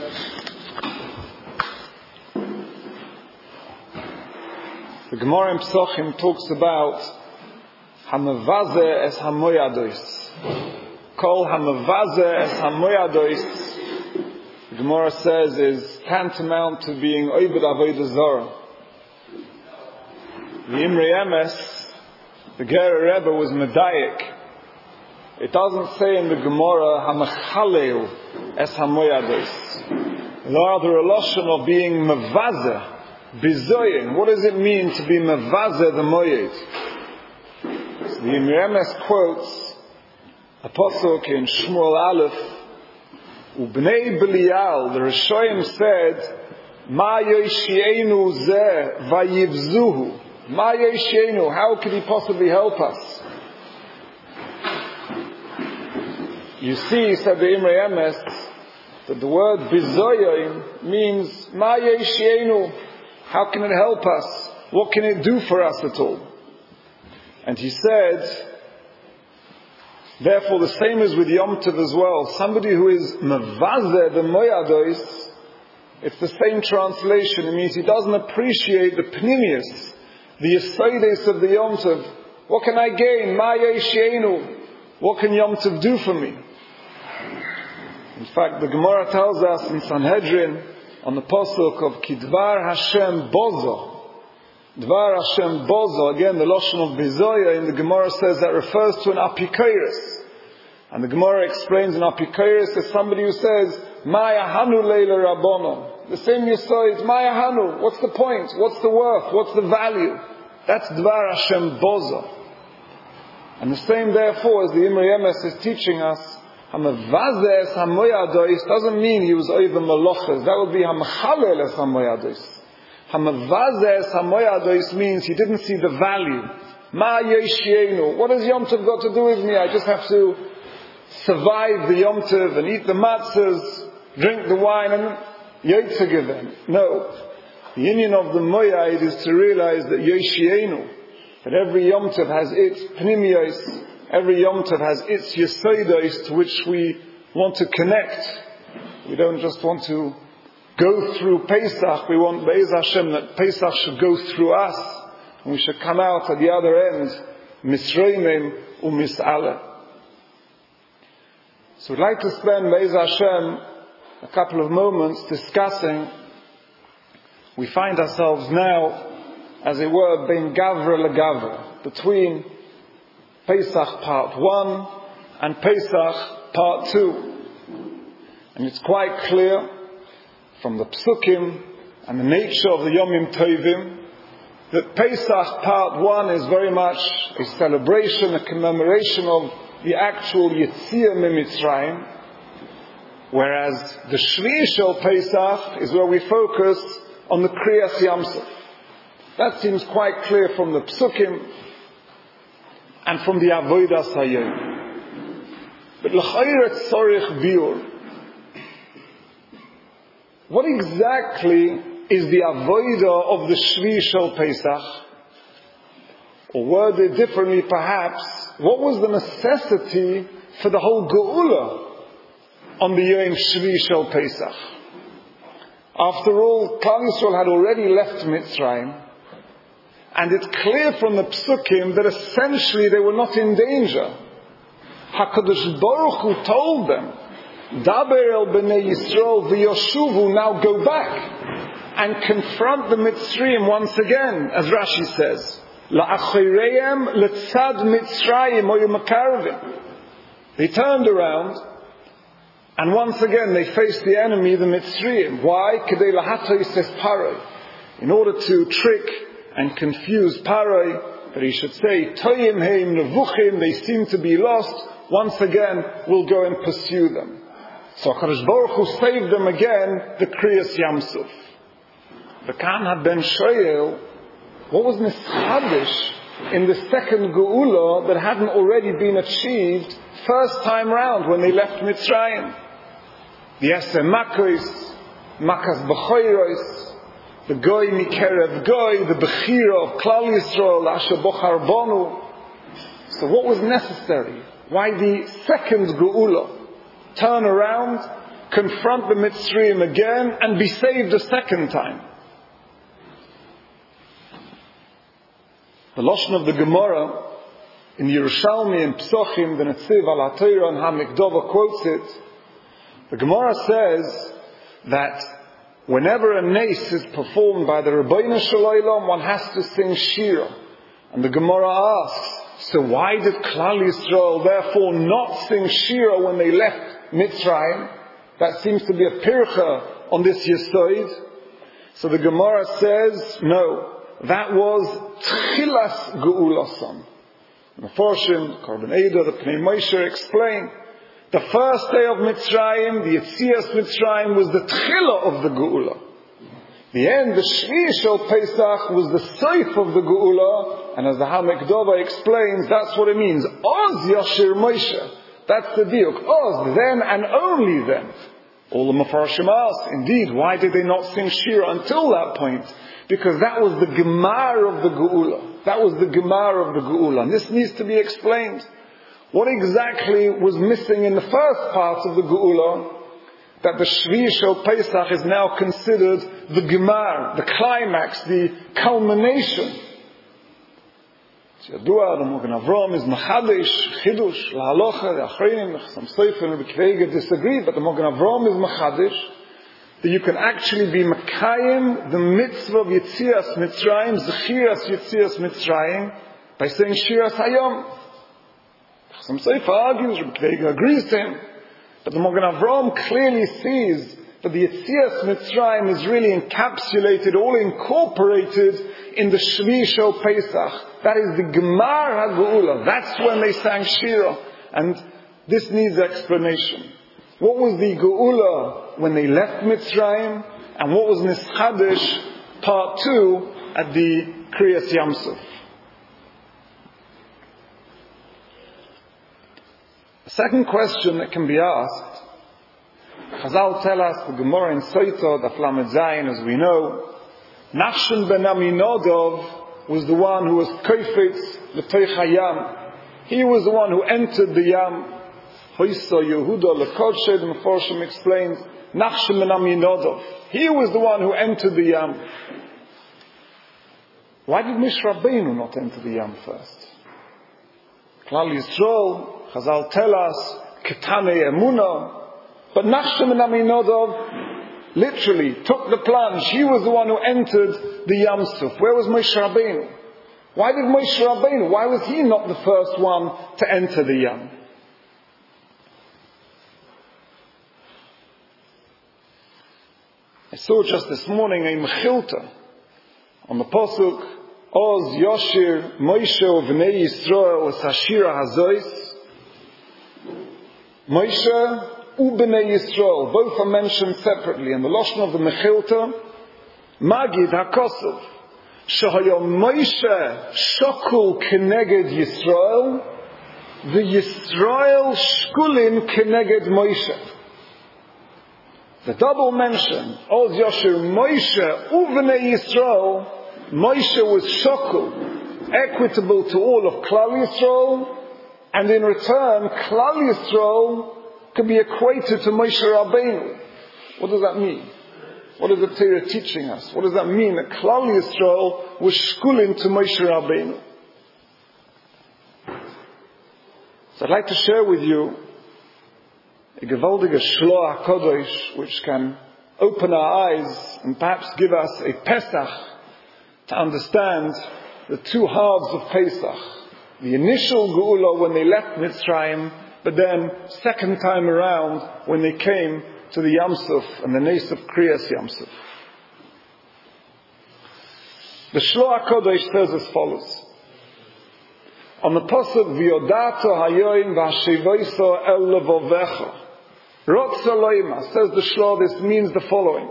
The Gemara in Psochim talks about Hamavaze es Hamoyados. Kol Hamavaze es Hamoyados, the Gemara says, is tantamount to being Oibed Avodah Zorah. The Imrei Emes, the Gerer Rebbe, was Medayik. It doesn't say in the Gemara Hamachalel es Hamoyados. Rather a loshon of being Mavaze. Bizoyin. What does it mean to be mevaze the moyed? So the Imrei Emes quotes a pasuk in Shmuel Aleph, Ubnei Belial, the Rishoyim said, Ma yoshienu zeh vayivzuhu. Ma yoshienu, how could he possibly help us? You see, said the Imrei Emes, that the word bizoyin means Ma yoshienu. How can it help us? What can it do for us at all? And he said, therefore the same is with Yom Tov as well. Somebody who is mevaze the moyados, it's the same translation. It means he doesn't appreciate the pnimius, the yesodis of the Yom Tov. What can I gain? Ma yeshienu. What can Yom Tov do for me? In fact, the Gemara tells us in Sanhedrin, on the pasuk of Kidvar Hashem Bozo. Dvar Hashem Bozo, again the loshon of Bizoya in the Gemara says that refers to an apikairis. And the Gemara explains an apikairis as somebody who says, Maya Hanu Leila Rabbono. The same Yisod, Maya Hanu. What's the point? What's the worth? What's the value? That's Dvar Hashem Bozo. And the same therefore as the Imrei Emes is teaching us, Hamavaze es hamoyados doesn't mean he was over malochas. That would be hamachalel es hamoyados. Hamavaze es hamoyados means he didn't see the value. Ma yeshienu. What has Yom Tov got to do with me? I just have to survive the Yom Tov and eat the matzahs, drink the wine and yotzegevem. No. The union of the moyad is to realize that yeshienu, that every Yom Tov has its pnimios. Every Yom Tov has its yesodos to which we want to connect. We don't just want to go through Pesach. We want Be'ez Hashem that Pesach should go through us. And we should come out at the other end, Misreimim u'mis'ale. So we'd like to spend Be'ez Hashem a couple of moments discussing. We find ourselves now, as it were, bein Gavra leGavra, between Pesach part 1 and Pesach part 2. And it's quite clear from the Psukim and the nature of the Yomim Tovim that Pesach part 1 is very much a celebration, a commemoration of the actual Yetziah Mimitzrayim, whereas the Shvi Shel Pesach is where we focus on the Kriyas Yamsuf. That seems quite clear from the Psukim and from the Avodas Hayom. But l'chayret tzorich biur. What exactly is the Avodah of the Shvi Shel Pesach? Or worded differently perhaps, what was the necessity for the whole Geula on the Yom Shvi Shel Pesach? After all, Klal Yisrael had already left Mitzrayim. And it's clear from the Psukim that essentially they were not in danger. HaKadosh Baruch Hu told them, Daber el b'nei Yisrael v'yoshuvu, now go back and confront the Mitzrayim once again, as Rashi says. La'achireim letzad Mitzrayim oyu makarvim. They turned around and once again they faced the enemy, the Mitzrayim. Why? Kedei lahatoi says Paroi. In order to trick and confuse Paroi, that he should say, Toyim heim nevuchim, they seem to be lost, once again we'll go and pursue them. So HaKadosh Baruch Hu saved them again, the Kriyas Yamsuf. The Kan ben Shoyel, what was Nishadish in the second Geula that hadn't already been achieved first time round when they left Mitzrayim? The Esem Makos, Makas B'choiros, the Goy Mikerev Goy, the Bechira of Klal Yisrael, Asher Bochar Bonu. So what was necessary? Why the second Geula? Turn around, confront the Mitzrayim again and be saved a second time. The Lashon of the Gemara in Yerushalmi and Psochim, the Netziv al HaTorah and HaMikdova quotes it. The Gemara says that whenever a nace is performed by the Rebbeinu Shalom, one has to sing Shira. And the Gemara asks, so why did Klal Yisrael therefore not sing Shira when they left Mitzrayim? That seems to be a pircha on this Yesod. So the Gemara says, no, that was Tchilas Geulasan. The Meforshim, Korban Eidah, the Pnei Moshe explain, the first day of Mitzrayim, the Yetzias Mitzrayim, was the Tchila of the Geula. The end, the Shvi Shel Pesach, was the Seif of the Geula, and as the HaMikdova explains, that's what it means. Oz Yashir Moshe. That's the diuk. Oz, then and only then. All the Mefarshim ask, indeed, why did they not sing Shira until that point? Because that was the Gemar of the Geula. That was the Gemar of the Geula. And this needs to be explained. What exactly was missing in the first part of the Geula, that the Shvi Shel Pesach is now considered the Gemar, the climax, the culmination. Yadua, the Mogen Avram is Machadish, Chidush, La'alocha, the Achreinim, some Sefer and B'Kveiga disagree, but the Mogen Avram is Machadish, that you can actually be Makayim, the mitzvah of Yetzias Mitzrayim, Zechiras Yetzias Mitzrayim, by saying Shiras Hayom. Some Sefer argues, B'Kveiga agrees to him, but the Mogen Avram clearly sees that the Yetzias Mitzrayim is really encapsulated, all incorporated in the Shvi Shel Pesach. That is the Gemar HaGeula. That's when they sang Shira. And this needs explanation. What was the Geula when they left Mitzrayim? And what was Nischadish part 2 at the Kriyas Yamsuf? The second question that can be asked, Chazal tell us, the Gemara in Soito, the Lamed Zayin, as we know, Nachshon ben Aminodov was the one who was Koifetz l'Toich HaYam. He was the one who entered the Yam. Hoysa Yehuda l'Kodshe, the Meforshim explains, Nachshon ben Aminodov. He was the one who entered the Yam. Why did Moshe Rabbeinu not enter the Yam first? Klal Yisrael, Chazal tell us, Ketane Emunah. But Nachshon ben Aminodov literally took the plunge. He was the one who entered the Yam Suf. Where was Moshe Rabbeinu? Why did Moshe Rabbeinu? Why was he not the first one to enter the Yam? I saw just this morning a Mechilta on the Pasuk, Oz Yoshir Moshe V'nei Yisrael Sashira Hazois. Moshe U'bnei Yisrael, both are mentioned separately. In the Lashon of the Mechilta, Magid HaKosov, Shehaya Moshe Shokul Keneged Yisrael, the Yisrael Shkulin Keneged Moshe. The double mention, Oz Yoshir Moshe U'bnei Yisrael, Moshe was Shokul, equitable to all of Klal Yisrael, and in return, Klal Yisrael could be equated to Moshe Rabbeinu. What does that mean? What is the Torah teaching us? What does that mean? That Klal Yisrael was shkulin to Moshe Rabbeinu. So I'd like to share with you a gewaldige Shloah HaKodesh which can open our eyes and perhaps give us a Pesach to understand the two halves of Pesach. The initial Geula when they left Mitzrayim, but then, second time around, when they came to the Yam Suf and the Nes of Kriyas Yam Suf. The Shloah HaKodesh says as follows. On the Pasuk, V'yodato hayoim v'hashevoiso el levovecha. Rotza loima, says the Shloah, this means the following.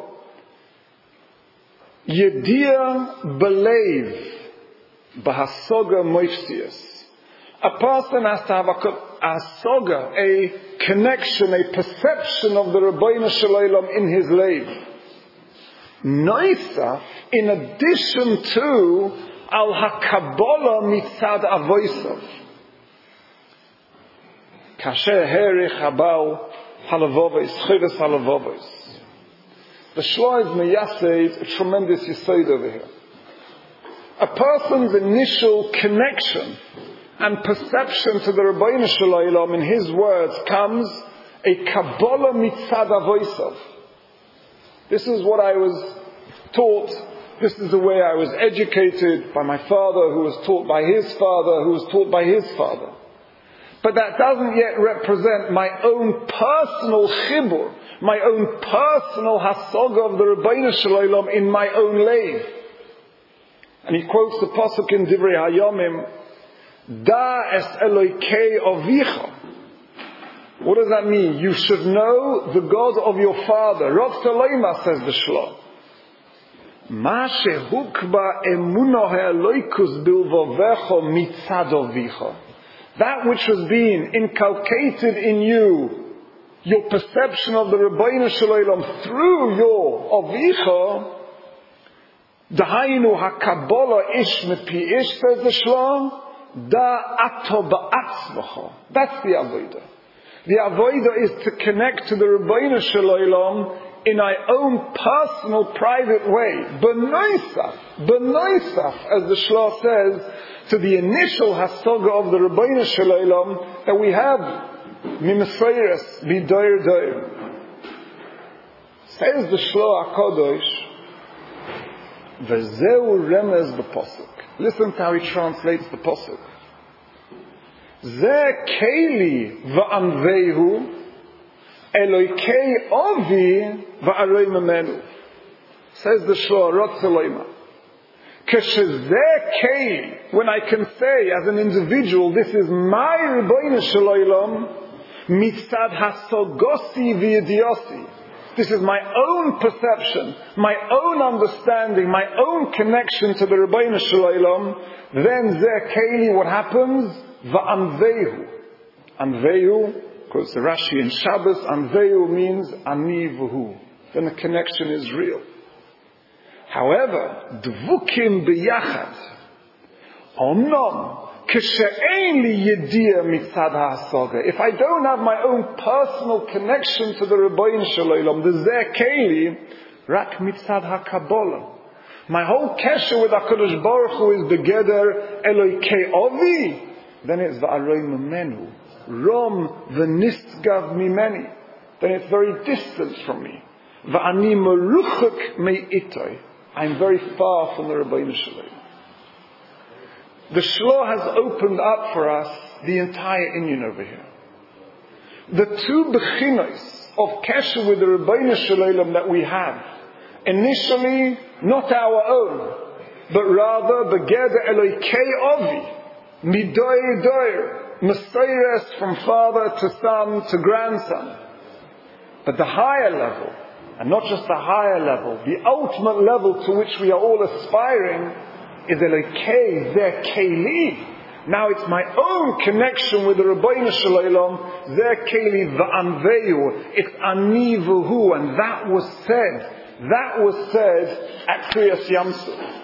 Yedia belev b'hasoga moifsias. A person has to have a soga, a connection, a perception of the Rebbeinu Shalom in his life. Noisa, in addition to al hakabola mitzad avoisav. Kasher herich habal Halavovis, Chayvus Halavovis. The Shloah is meyased a tremendous yesod over here. A person's initial connection and perception to the Rebbeinu Shalom, in his words, comes a Kabbalah mitzad avosav. This is what I was taught. This is the way I was educated by my father, who was taught by his father, who was taught by his father. But that doesn't yet represent my own personal chibur, my own personal hasaga of the Rebbeinu Shalom in my own leiv. And he quotes the pasuk in Divrei Hayomim, Da es Elokei Avicha. What does that mean? You should know the God of your father. Rav Taleima, says the Shloah. Ma shehukba emunah ha'elokus bilvavecha mitzad avicha. That which has been inculcated in you, your perception of the Rebbeinu Shalom through your avicha, dahainu hakabbalah ish mepi ish, says the Shloah, da ato ba'atzvacha. That's the avodah. The avodah is to connect to the Rebbeinu Shalom in my own personal, private way. B'noisaf, as the Shloah says, to the initial hasaga of the Rebbeinu Shalom that we have, mimesayres, b'doir doir. Says the Shloah HaKadosh, v'zeu remez b'posuk. Listen to how he translates the posuk. Ze keili v'anvehu Elokei Ovi v'aroi memenu. Says the Shloah, Rot Saloima. Keshezeh kei, when I can say as an individual, this is my Rebbeinu Shalom, mitzad hasogosi v'yediosi. This is my own perception, my own understanding, my own connection to the Rebbeinu Shalom. Then zeh keili, what happens? V'anvehu. Anvehu, quotes the Rashi in Shabbos, Anvehu means ani v'hu. Then the connection is real. However, dvukim b'yachad, omnom, k'she'ein li yediyah mitzad ha'asaga. If I don't have my own personal connection to the Rebbeinu Shalom, the zeh keili, rak mitzad ha'kabbalah. My whole kesher with HaKadosh Baruch Hu is begeder Elokei Ovi. Then it's v'aroi memenu. Rom v'nisgav mimeni. Then it's very distant from me. V'ani meruchak me'itoi. I'm very far from the Rebbeinu Shalom. The Shloah has opened up for us the entire Inyan over here. The two bechinos of kesher with the Rebbeinu Shalom that we have, initially not our own, but rather begeder Elokei Ovi, midoi doir, Messiah from father to son to grandson. But the higher level, and not just the higher level, the ultimate level to which we are all aspiring, is Elokei Zeh Keili. Now it's my own connection with the Rebbeinu Shalom, Zeh Keili V'anvehu. It's ani v'hu, and that was said at Kriyas Yamsuf.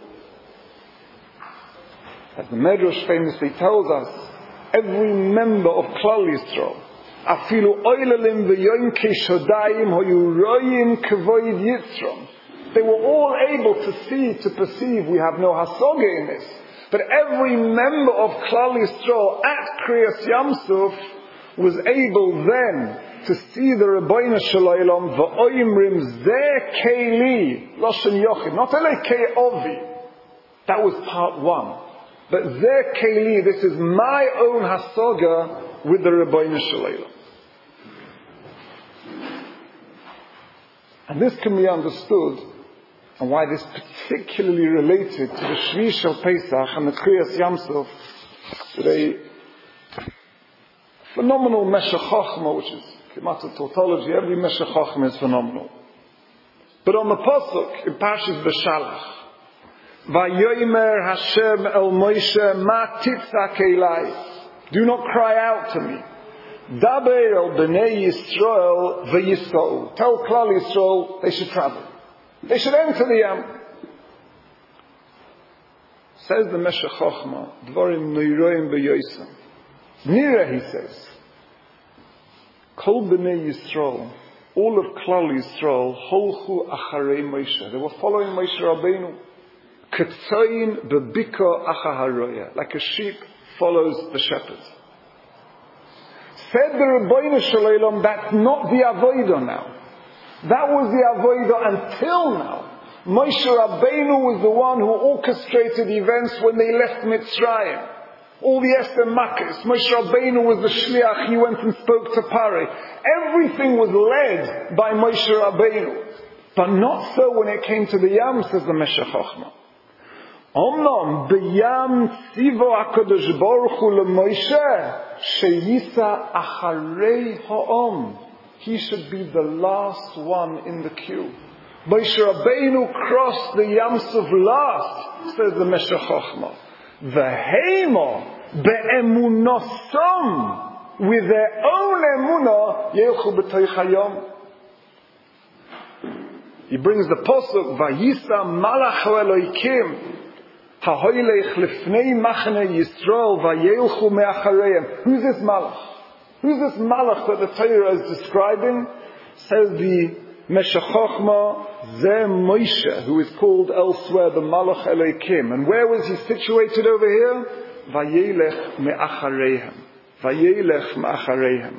As the Medrash famously tells us, every member of Klal Yisrael, afilu oilelim v'yonke shodayim hoyu royim k'void yitzrom. They were all able to see, to perceive, we have no hasoga in this. But every member of Klal Yisrael at Kriyas Yamsuf was able then to see the Rebbeinu Shalom v'oimrim zeh keili loshen yochid, not Elokei Ovi. That was part one. But zeh keili, this is my own hasoga with the Rebbeinu Shalom. And this can be understood, and why this particularly related to the Shvi Shel Pesach and the Kriyas Yamsuf, with a phenomenal Meshech Chochmah, which is Kemat a tautology. Every Meshech Chochmah is phenomenal. But on the pasuk in Parshas Beshalach, Vayomer Hashem el Moshe ma titzak elai. Do not cry out to me. Daber el bnei Yisrael v'yisrael. Tell Klal Yisrael they should travel. They should enter the Yam. Says the Meshech Chochmah, Dvarim Neiroim b'Yosem. Nira, he says. Kol b'nei Yisrael, all of Klal Yisrael, holchu acharei Moshe. They were following Moshe Rabbeinu. Ketzayin bebika achaharoya, like a sheep follows the shepherd. Said the Rebbeinu Shalom, that's not the avodah now. That was the avodah until now. Moshe Rabbeinu was the one who orchestrated events when they left Mitzrayim. All the Esther Makkos. Moshe Rabbeinu was the shliach. He went and spoke to Pare. Everything was led by Moshe Rabbeinu. But not so when it came to the Yam, says the Meshech Chochmah. Omnom b'Yam tzivo HaKadosh Baruch Hu leMoshe sheyisa acharei ha'om. He should be the last one in the queue. Moshe Rabbeinu crossed the Yam Suf last, says the Meshech Chochmah. V'heimo be'emunosam, with their own emunah, yelchu b'toich hayom. He brings the posuk, Vayisa malach Elokim ha'hoylech lifnei machne Yisrael vayelchu me'achareim. Who's this malach? Who's this malach that the Torah is describing? Says the Meshech Chochmah, Zeh Moshe, who is called elsewhere the Malach Elokim. And where was he situated over here? Vayelech me'achareihem. Vayelech me'achareihem.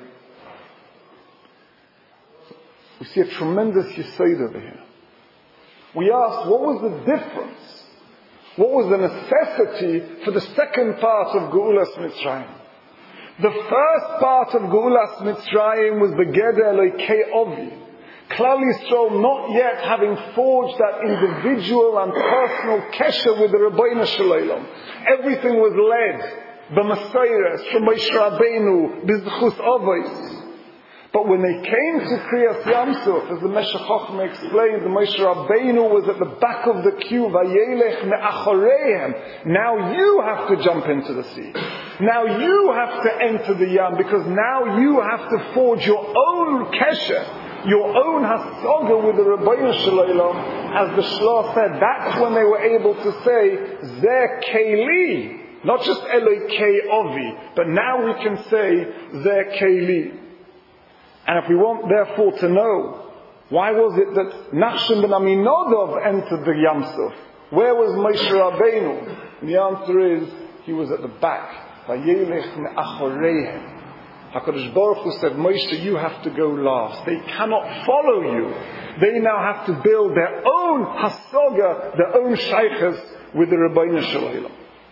We see a tremendous yesod over here. We ask, what was the difference? What was the necessity for the second part of Geulas Mitzrayim? The first part of Geulas Mitzrayim was the Geder Elokei Ovi. Klal Yisrael not yet having forged that individual and personal kesher with the Rebbeinu Shalom. Everything was led b'Maseiras from Moshe Rabbeinu b'Zchus Avos. But when they came to Kriyas Yamsuf, as the Meshech Chochmah explained, the Moshe Rabbeinu was at the back of the queue. Vayelech me'achoreihem. Now you have to jump into the sea. Now you have to enter the Yam, because now you have to forge your own kesher, your own hasoga with the Rebbeinu Shalom. As the Shloh said, that's when they were able to say, Zeh Keli. Not just Elokei Ovi, but now we can say, Zeh Keli. And if we want therefore to know, why was it that Nachshon ben Aminadab entered the Yamsuf? Where was Moshe Rabbeinu? And the answer is, he was at the back. Vayelech me'achoreihem. HaKadosh Baruch Hu said, Moshe, you have to go last. They cannot follow you. They now have to build their own hasoga, their own shaykhs with the Rebbeinu Shalom.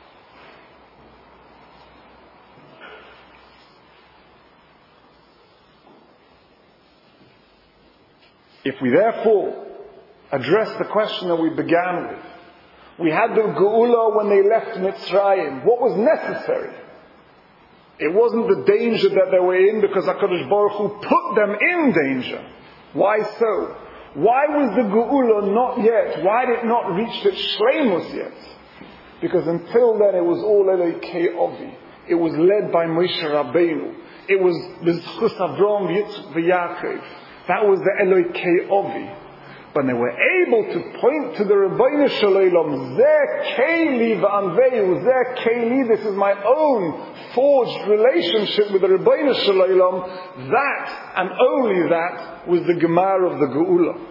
If we therefore address the question that we began with, we had the Geula when they left Mitzrayim. What was necessary? It wasn't the danger that they were in, because HaKadosh Baruch Hu put them in danger. Why so? Why was the Geula not yet? Why did it not reach its shleimus yet? Because until then it was all Elokei Ovi. It was led by Moshe Rabbeinu. It was B'zchus Avram v'Yaakov. That was the Elokei Ovi. But they were able to point to the Rebbeinu Shalom, Zeh Keli v'anveyu, Zeh Keli, this is my own forged relationship with the Rebbeinu Shalom. That, and only that, was the Gemara of the Geula.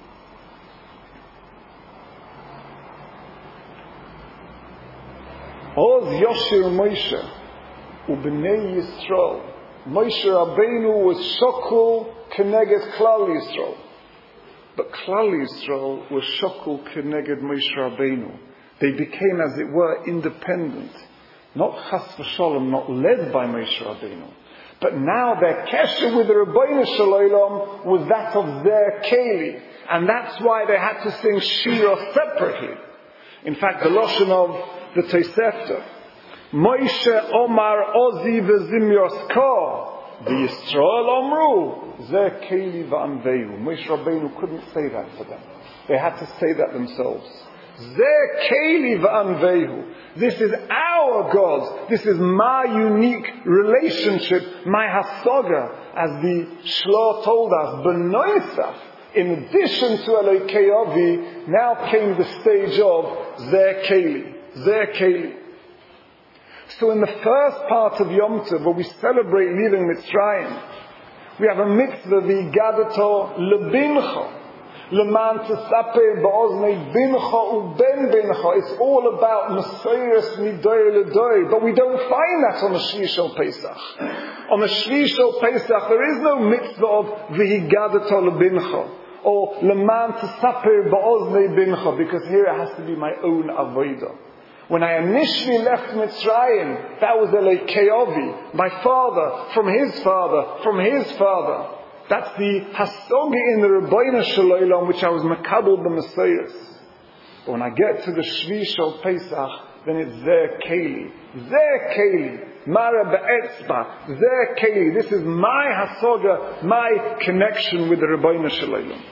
Oz Yoshir Moshe, U'bnei Yisrael. Moshe Rabbeinu was Shokul Keneged Klal Yisrael. But Klal Yisrael was Shokul Keneged Moshe Rabbeinu. They became, as it were, independent. Not Chas v'Sholom, not led by Moshe Rabbeinu. But now their kesher with the Rebbeinu Shalom was that of Zeh Keli. And that's why they had to sing Shira separately. In fact, the Lashon of the Tosefta, Moshe Omar Ozi v'Zimyos Ko, the Yisrael Omru, Zeh Keli v'Anveyu. Moshe Rabbeinu couldn't say that for them. They had to say that themselves. Zeh Keli v'Anveyu. This is our God. This is my unique relationship, my hasoga, as the Shloh told us. B'noisaf, in addition to Elokei Ovi, now came the stage of Zeh Keli. Zeh Keli. So in the first part of Yom Tov, where we celebrate leaving Mitzrayim, We have a mitzvah, v'igadato lebincha. Leman tsape ba'oznei bincha uben bincha. It's all about Mesiras midoy ledoy. But we don't find that on the Shvi Shel Pesach. On the Shvi Shel Pesach, there is no mitzvah of v'higadato lebincha. Or leman tsape ba'oznei bincha. Because here it has to be my own avodah. When I initially left Mitzrayim, that was Elokei Avi, my father, from his father, from his father. That's the hasogi in the Rebbeinu Shalom, which I was makabel b'Mesiras. But when I get to the Shvi Shel Pesach, then it's Zeh Keli. Zeh Keli. Mara be'etzba. Zeh Keli. This is my hasoga, my connection with the Rebbeinu Shalom.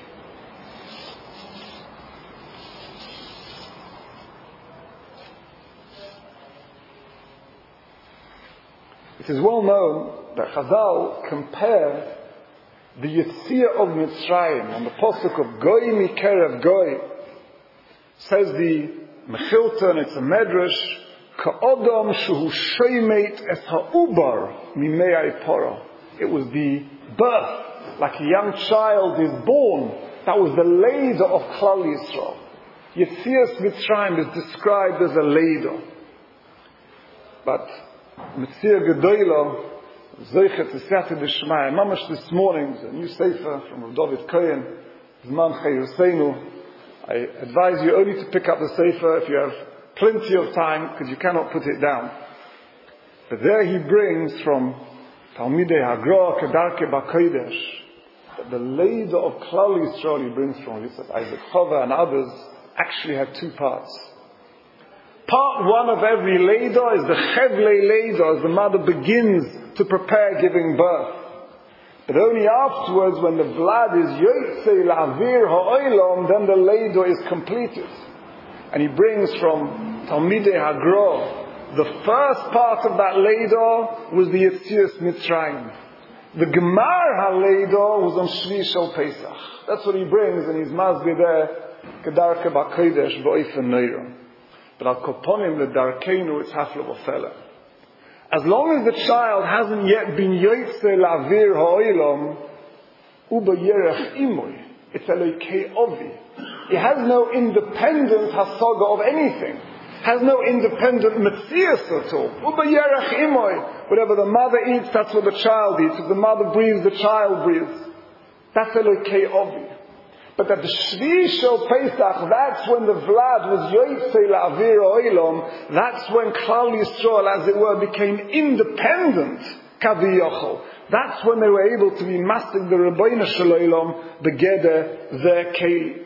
It is well known that Chazal compare the Yetzirah of Mitzrayim on the pasuk of Goy Mikerev Goy. Says the Mechilta, and it's a medrash, Ka'odom shehu shoymeit es ha'ubar mimei poro. It was the birth, like a young child is born. That was the Leder of Klal Yisrael. Yetzias Mitzrayim is described as a Leder. But Metzir Gedoyla, Zeichet Esiyat D'Shmai, Mamash this morning, a new sefer from Rav David Cohen, Zman Chayuseinu. I advise you only to pick up the sefer if you have plenty of time, because you cannot put it down. But there he brings from Talmidei Hagra, Kedarke B'Kodesh, that the Leder of Klal Yisrael he brings from Yosef Isaac Chava and others actually had two parts. Part one of every Leder is the Chevlei Leder, as the mother begins to prepare giving birth. But only afterwards, when the blood is Yotzei La'avir Ha'olam, then the Leder is completed. And he brings from Talmidei Hagra, the first part of that Leder was the Yetzias Mitzrayim. The Gemar HaLeder was on Shvi Shel Pesach. That's what he brings, and he's Masbeh there, Kedarke B'Kodesh B'Oifen Neira. But Al Koponim the Darkeinu, it's Hafla V'Fela. As long as the child hasn't yet been Yotzei La'avir Ha'olam, Uba Yerech Imoy, it's Elokei Avi. It has no independent hasaga of anything. Has no independent metzias at all. Uba Yerech Imoy. Whatever the mother eats, that's what the child eats. If the mother breathes, the child breathes. That's Elokei Avi. But at the Shvi Shel Pesach, that's when the Vlad was Yotzei La'avir Ha'olam. That's when Klal Yisrael, as it were, became independent. Kaviyachol. That's when they were able to be mastig the Rebbeinu Shalom, begeder their keli.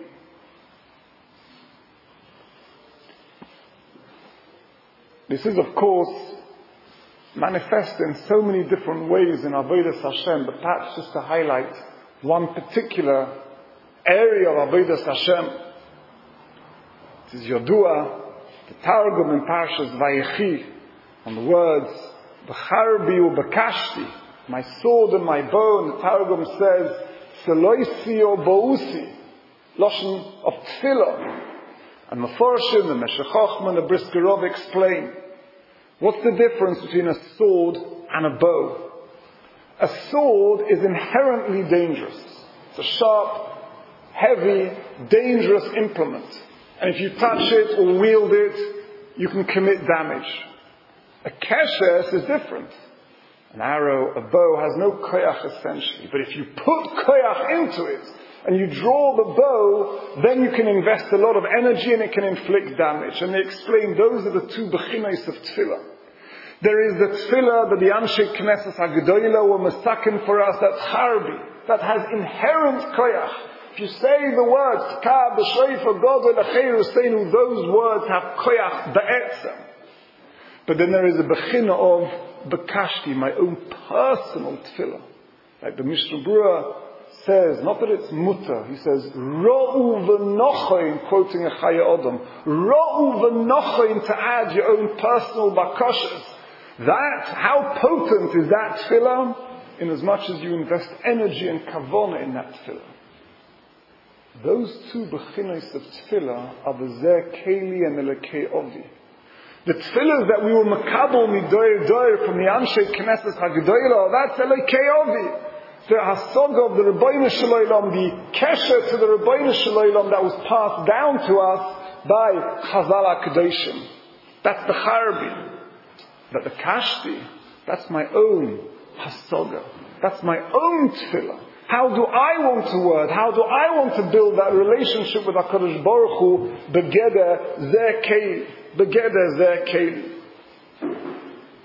This is, of course, manifest in so many different ways in Avodas Hashem, but perhaps just to highlight one particular area of Avodas Hashem. It is Yodua, the Targum in Parshas Vayechi, on the words, B'charbi u'b'kashti, my sword and my bone. The Targum says, Seloisi o bo'usi, Loshen of Tfilah. And Meforshim, the Meshech Chochmah, and the Brisker Rov explain, what's the difference between a sword and a bow? A sword is inherently dangerous. It's a sharp, heavy, dangerous implement. And if you touch it or wield it, you can commit damage. A keshes is different. An arrow, a bow has no koyach essentially. But if you put koyach into it, and you draw the bow, then you can invest a lot of energy and it can inflict damage. And they explain those are the two bechinos of tefillah. There is the tefillah that the Anshe Knesset HaGedolah were masakin for us, that's harbi, that has inherent koyach. If you say the words, T'ka b'shreifah godol acheir useinu, those words have koyach ba'etzem. But then there is a bechina of bekashti, my own personal tefillah. Like the Mishnah Berurah says, not that it's mutter, he says, Ro'u v'nochoin, quoting a Chaya Odom, Ro'u v'nochoin, to add your own personal bakashas. That, how potent is that tefillah? In as much as you invest energy and kavona in that tefillah. Those two bechinos of tefillah are the Zeh Keli and the Lekei Ovi. The tefillahs that we were makabel midoir doir from the Anshe Knesset HaGedolah, that's Elokei Ovi. the hasaga of the Rebbeinu Shalom, the kesher to the Rebbeinu Shalom that was passed down to us by Chazal HaKadoshim. That's the Charbi. But the Kashti, that's my own hasaga. That's my own tefillah. How do I want to word? How do I want to build that relationship with HaKadosh Baruch Hu? Begeder zeh keli. Begeder zeh keli.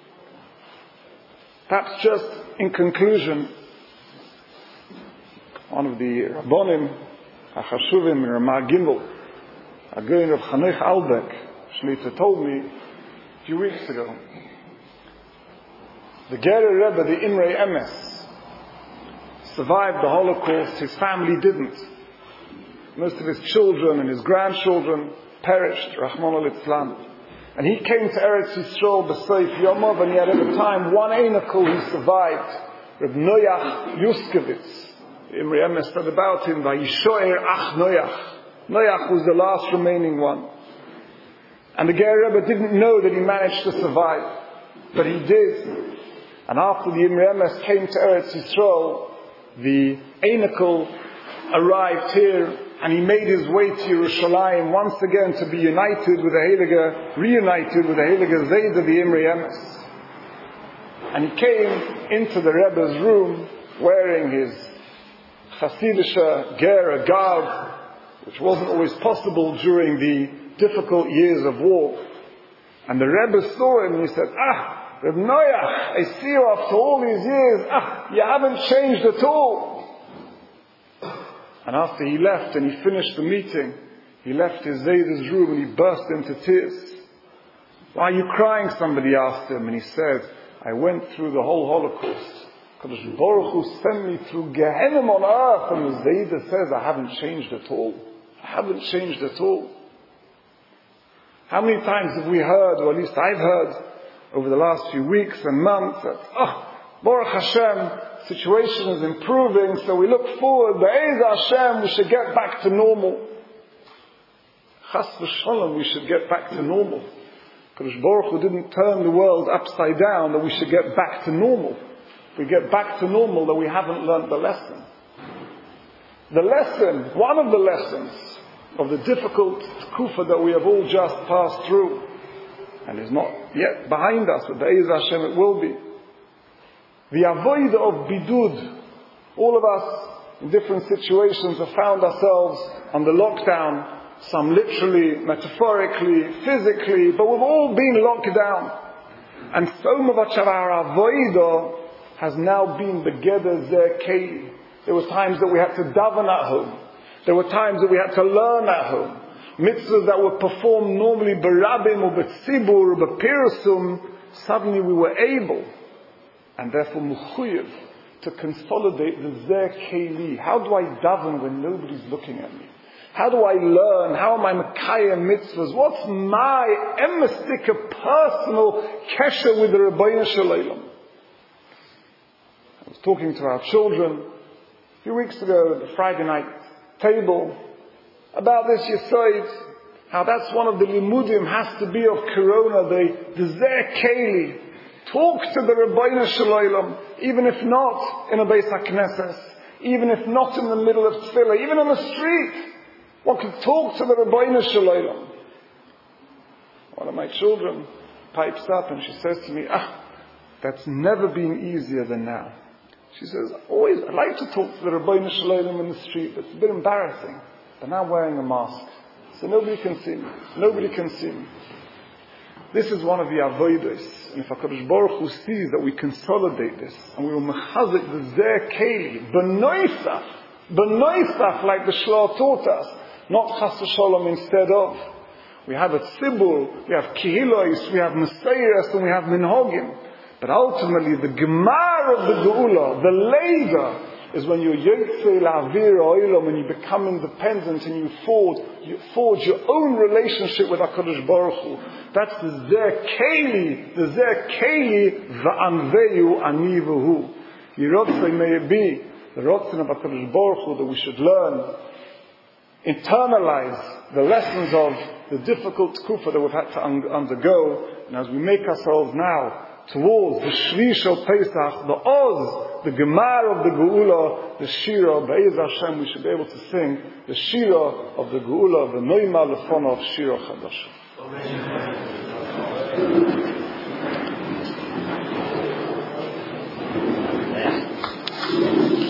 Perhaps just in conclusion, one of the Rabbonim, HaChashuvim, in Ramah Gimel, Agoyin of Chanech Albeck, Shlita told me a few weeks ago, the Gerer Rebbe, the Imrei Emes, survived the Holocaust. His family didn't. Most of his children and his grandchildren perished, Rahman al-Islam. And he came to Eretz Yisrael b'Seif Yomov, and yet at the time, one Einakel he survived, Reb Noach Yuskevitz. Imrei Emes said about him, Vayishoer ach Noach. Noach was the last remaining one. And the Gerer Rebbe didn't know that he managed to survive. But he did. And after the Imrei Emes came to Eretz Yisrael, the Einakel arrived here, and he made his way to Yerushalayim once again to be reunited with the Heilige Zayda, the Imrei Emes. And he came into the Rebbe's room wearing his Chasidische Ger garb, which wasn't always possible during the difficult years of war. And the Rebbe saw him and he said, Reb Noach, I see you after all these years. You haven't changed at all. And after he left and he finished the meeting, he left his Zayda's room and he burst into tears. Why are you crying? Somebody asked him, and he said, I went through the whole Holocaust. Kadosh Baruch Hu sent me through Gehenna on earth, and the Zayda says, I haven't changed at all. I haven't changed at all. How many times have we heard, or at least I've heard, over the last few weeks and months, that, Baruch Hashem, situation is improving, so we look forward, Be'ez Hashem, we should get back to normal. Chas v'sholom, we should get back to normal. Kadosh Baruch Hu didn't turn the world upside down that we should get back to normal. If we get back to normal, then we haven't learned the lesson. The lesson, one of the lessons of the difficult kufa that we have all just passed through, and is not yet behind us, but Be'ez Hashem it will be. The avodah of bidud. All of us in different situations have found ourselves under lockdown, some literally, metaphorically, physically, but we've all been locked down. And so much of our avodah has now been begeder zeh keli. There were times that we had to daven at home. There were times that we had to learn at home. Mitzvahs that were performed normally berabim or betzibur or bepirsum, suddenly we were able, and therefore mechuyev, to consolidate the zeh keli. How do I daven when nobody's looking at me? How do I learn? How am I mekayem mitzvahs? What's my emistika personal kesher with the Rebbeinu Shalom? I was talking to our children a few weeks ago at the Friday night table about this Yesod, how that's one of the limudim has to be of Corona, the zeh keli. Talk to the Rebbeinu Shalom, even if not in a Beis HaKnesses, even if not in the middle of Tefillah, even on the street. One could talk to the Rebbeinu Shalom. One of my children pipes up and she says to me, that's never been easier than now. She says, I'd like to talk to the Rebbeinu Shalom in the street, but it's a bit embarrassing. But now I'm wearing a mask, so nobody can see me. Nobody can see me. This is one of the avodos. And if HaKadosh Baruch Hu sees that we consolidate this, and we will mechazik the zeh keli, benoisaf, like the Shloah taught us, not chas v'sholom instead of. We have a tzibur, we have kihilos, we have mesayres, and we have minhogim. But ultimately, the gemar of the geula, the labor, is when you're yotzei la'avir ha'olam, when you become independent and you forge your own relationship with HaKadosh Baruch Hu. That's the zeh keli va'anveyu ani v'hu. Yirotzei may it be the rotzin of HaKadosh Baruch Hu that we should learn, internalize the lessons of the difficult kufa that we've had to undergo, and as we make ourselves now towards the Shvi Shel Pesach, the Oz, the Gemar of the Geula, the Shira, Be'ez Hashem, we should be able to sing the Shira of the Geula, the Noima Lefona of Shira Chadash.